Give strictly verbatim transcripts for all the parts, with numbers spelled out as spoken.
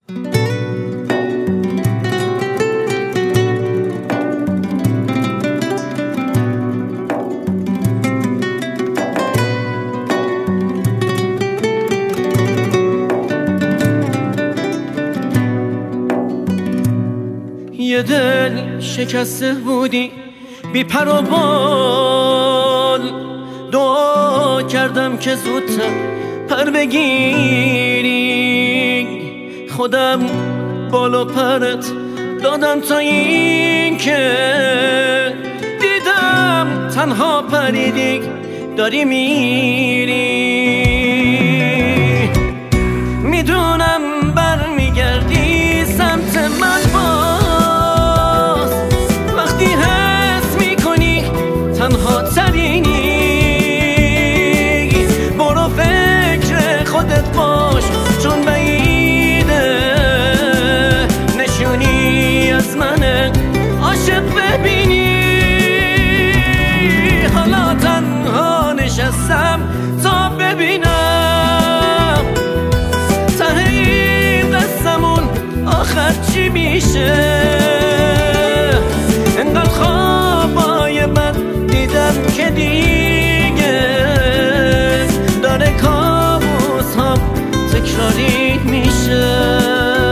یه دل شکسته بودی بی پر و بال، دعا کردم که زودتر پر بگیری، خودم بالا پرت دادم تا این که دیدم تنها پریدی داری میری. میدونم بر میگردی سمت من باز، وقتی حس میکنی تنها ترینی. برو فکر خودت باش چون بعیده، نشونی از من عاشق ببینی. حالا تنها نشستم تا ببینم ته این قصه‌مون آخر چی میشه. انقدر خوابای من دیدم که دیگه داره کابوس هم تکراری میشه.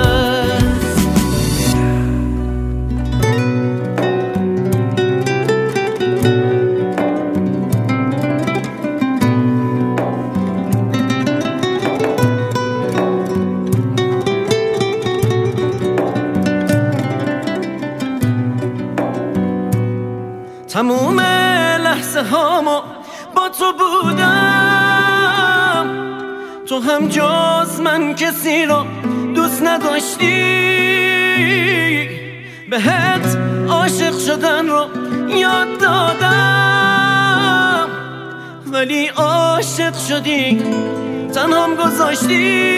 تموم لحظه هامو با تو بودم، تو هم جز من کسی رو دوست نداشتی. بهت عاشق شدن رو یاد دادم، ولی عاشق شدی تنهام گذاشتی.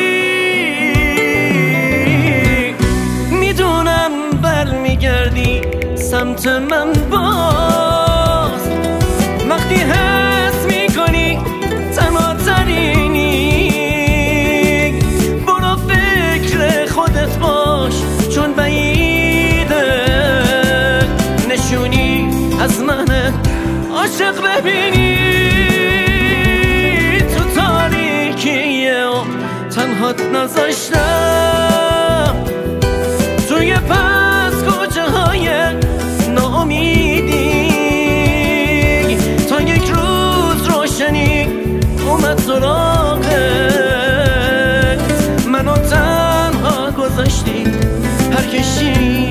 میدونم برمیگردی سمت من باز، وقتی حس میکنی تنها ترینی. برو فکر خودت باش چون بعیده، نشونی از من عاشق ببینی. تو تاریکی تنهات نذاشتم، توی پس کوچه های ناامیدی، تا یک روز روشنی اومد سراغت، منو تنها گذاشتی پرکشی.